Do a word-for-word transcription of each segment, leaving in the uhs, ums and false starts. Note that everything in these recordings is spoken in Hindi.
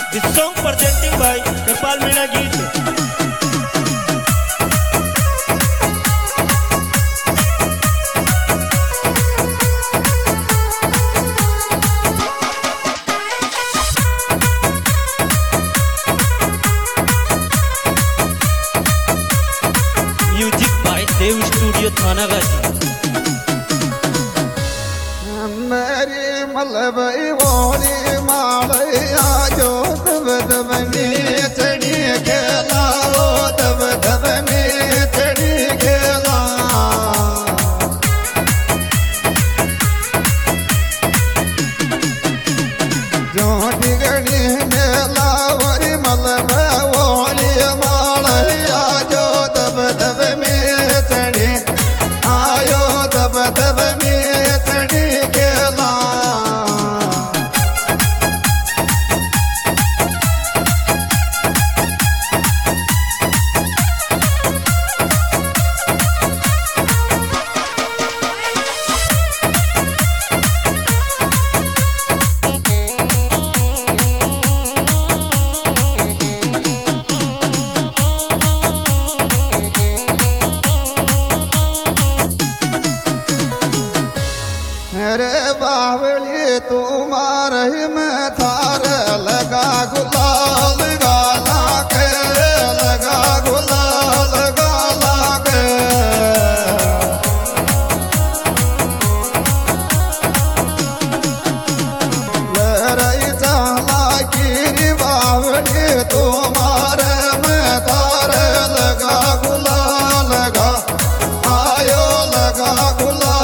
This song presenting by Gopal Meena Geet. Music by Dev Studio Thanagaji. मेरी मलबई बोली मालया जो दब दब में चढ़ी खेला वो दब दब में चढ़ी खेला जो डिगड़ी मेला वरी मलबई बोली मालया जो दब दब में चढ़ी आयो दब दब में चढ़ी अरे बावली तुम्हारे में थार लगा गुलाल गाला के लगा गुलाल गाला के लड़ाई चाला की बावली तुम्हारे में थार लगा गुलाल लगा आयो लगा गुलाल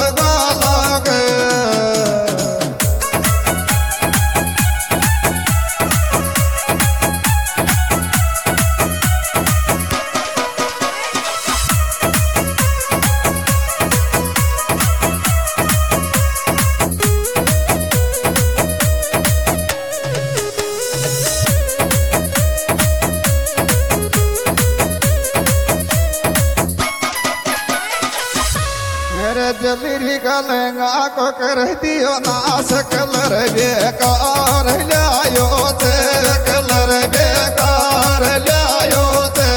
जलीरी का लहंगा को कर दियो नाश कलर बेकार लायो ते कलर बेकार लायो ते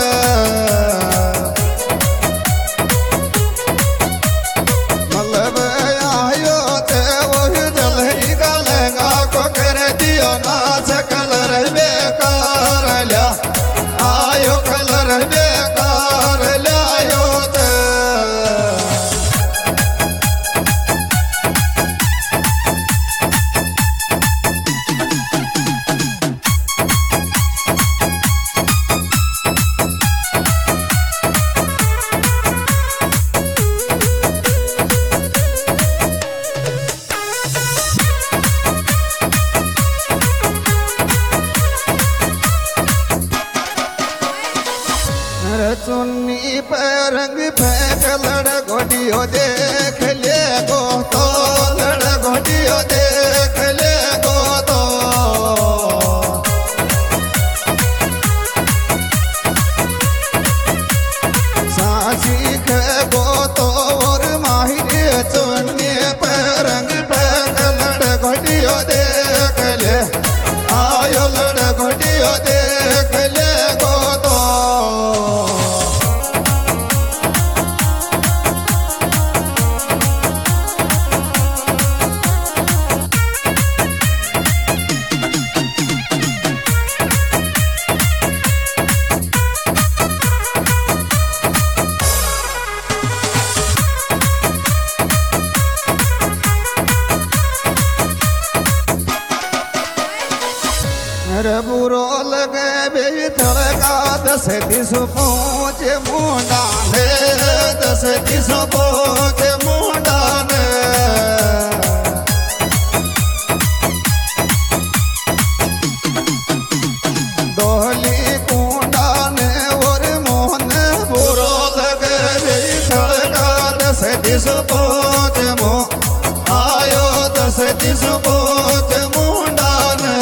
मतलब आयो ते वही जलीरी का लहंगा को कर दियो नाश कलर बेकार ला आयो कलर बेकार लायो ते चुन्नी पे रंग फेंक लड़ घोटियो देख ले गो तो लड़ घोटियो देख ले गो तो सासी के गो तो और माहिर चुन्नी पे रंग फेंक लड़ घोटियो देख ले आयो लड़ घोटियो देख ले गो तो बुरो लगे बे थड़का दस दिस पहुँच मुंडा ने दस दिस पहुँच मुंडा ने डोली कुंडा ने और मोहन बुरो लगे बे थड़का दस दिस पहुँच मो आयो दस दिस पहुँच मुंडा ने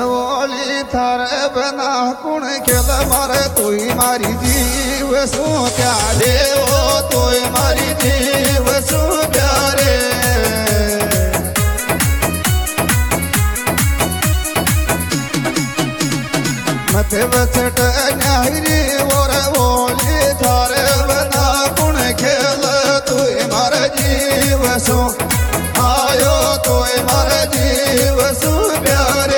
ओली थारे बना कुण खेल मारे तुई मारी जीव सु प्यारे ओ तुई मारी जीव सु प्यारे मथे बचट न्यारी और ओली थारे बना कुण खेल तुई मारे जीव सु आयो तुई मारे जीव सु प्यारे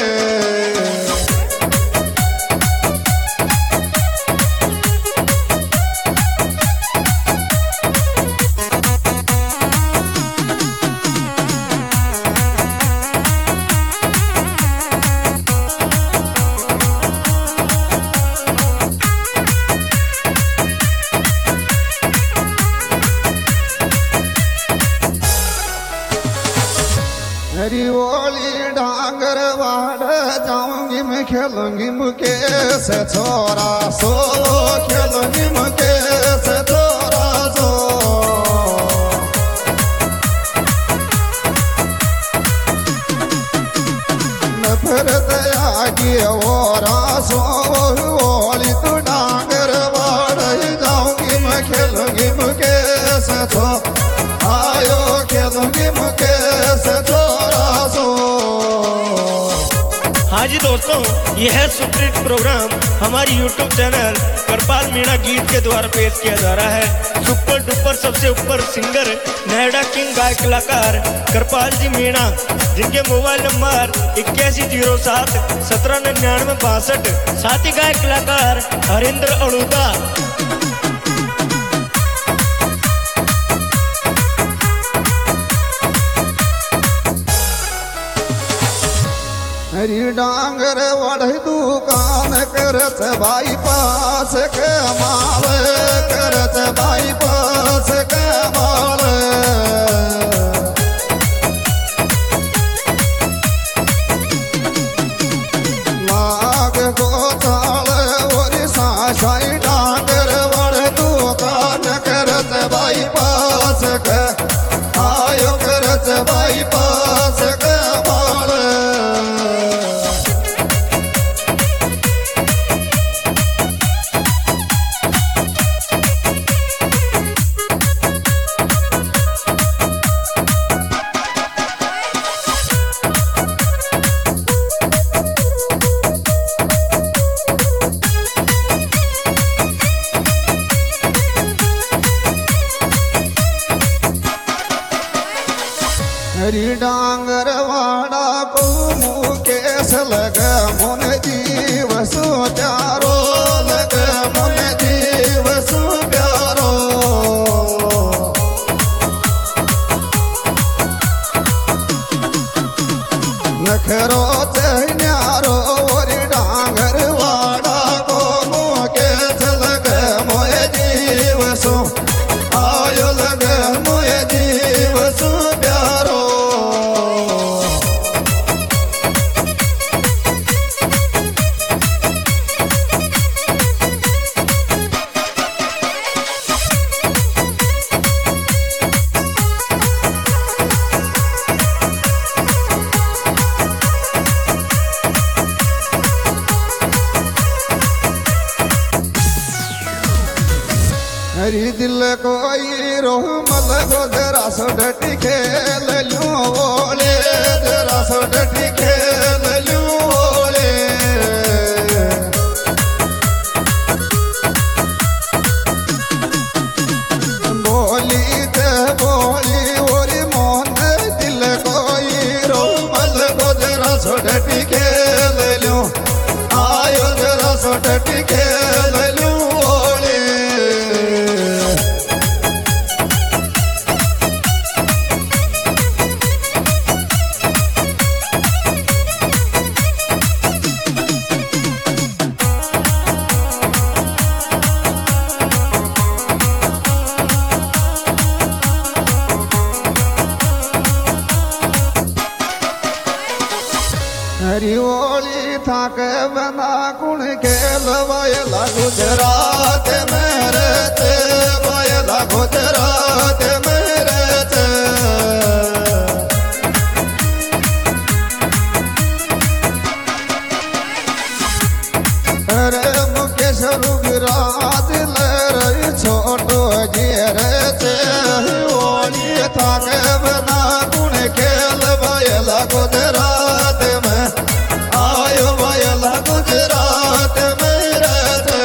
हरी ओली डांगर वाड़ जाऊंगी मैं खेलूंगी मुकेश छोरा सो खेलूंगी मुकेश छोरा सो नफरत आगी और सो ओली तू डांगर वाड़ जाऊंगी मैं खेलूंगी मुकेश छो आयो खेलूंगी मुकेश छो हाँ जी दोस्तों, यह है सुपरहिट प्रोग्राम हमारी यूट्यूब चैनल करपाल मीणा गीत के द्वारा पेश किया जा रहा है। सुपर डुपर सबसे ऊपर सिंगर नोएडा किंग गायक कलाकार करपाल जी मीणा, जिनके मोबाइल नंबर इक्यासी जीरो सात सत्रह निन्यानवे बासठ, साथ ही गायक कलाकार हरिंद्र अड़ूदा। हरी डांगर वढ़ दुकान करत भाई पास के माल करत भाई पास के माल लाग को चाल और साशाई डांगर वढ़ दुकान करत भाई पास के आयो करत भाई पास के माल हरी डांगर वाड़ा को मुकेश लग मुन जीव सु प्यारो लग मुन जीव सु प्यारो नखरो चन्यारो और डांगर वाड़ा को मुकेश लग मोए जीव सु आयो लग मोए जीव सु प्यारो हरी दिल कोई रोह मल गो जरा सो डटी खेल लूं ओले जरा सो डटी खेल लूं ओले बोली ते बोली ओरी मोन दिल कोई रोह मल गो जरा सो डटी खेल लूं आयो जरा सो डटी खेल लूं हरी ओली थाक बना कुण खेल वयला गुजरात मेरे ते वयला गुजरात मेरे ते रे मुकेश रुगराज ले रही छोटो जीर से होली थाके बना गुण खेल भयला गुजरात में आयो भयला गुजरात में रहते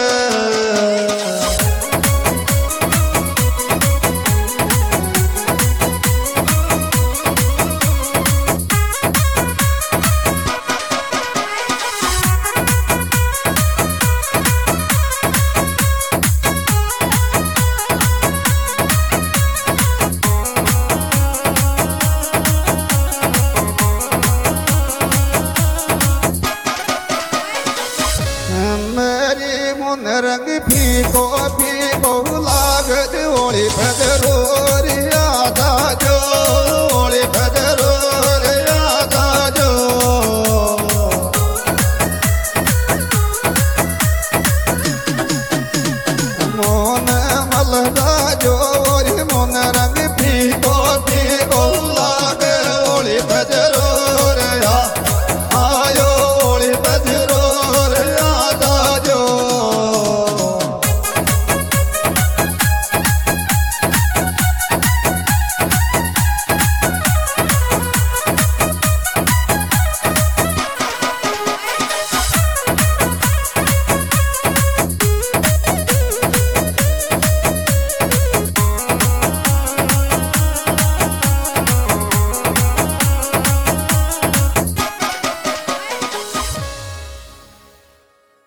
रंग फीको फीको लागत होली भदरोरी आधा